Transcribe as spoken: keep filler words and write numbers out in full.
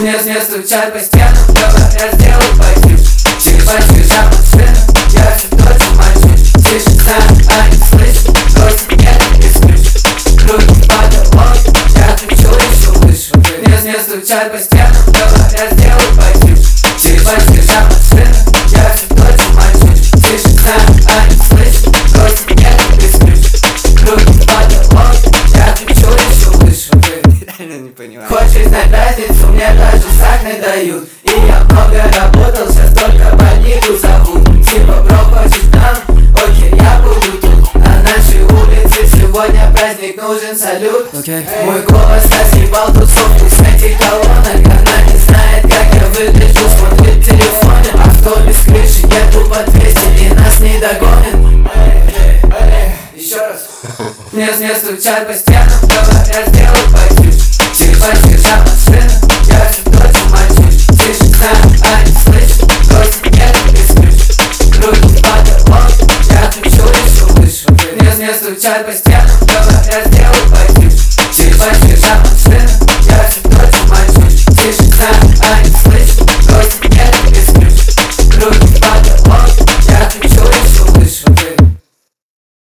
Не, не стучат по стенам, говорят, сделай потише. Тихо, тихо, машина, я все точно мальчиш. Тишина, а не слышу, бросит нет и ключ. Руки в потолок, я кричу еще выше. Не, не стучат по стенам, говорят, сделай потише. Тихо, тихо, машина, я все точно мальчиш. Тишина, а не слышу, бросит нет и ключ. Руки в потолок, я кричу еще выше. Реально не понимаю. Хочешь знать разницу, мне даже сак не дают. И я много работал, сейчас только больницу зовут. Типа, бро, хочешь там? Окей, я буду тут. На нашей улице сегодня праздник, нужен салют. Okay. Мой голос разъебал тусовку с этих колонок. Она не знает, как я выгляжу, смотрит в телефоне. Авто без крыши, еду по двести и нас не догонят. Еще раз. Не, не стучат по стенам, говорят, сделай потише. Тихо, тихо, машина, я все точно мальчиш. Тишина, а не слышу, бросит нет и ключ. Руки в потолок, я кричу еще выше. Не, не стучат по стенам, говорят, сделай потише. Тихо, тихо, машина, я все точно мальчиш. Тишина, а не слышу.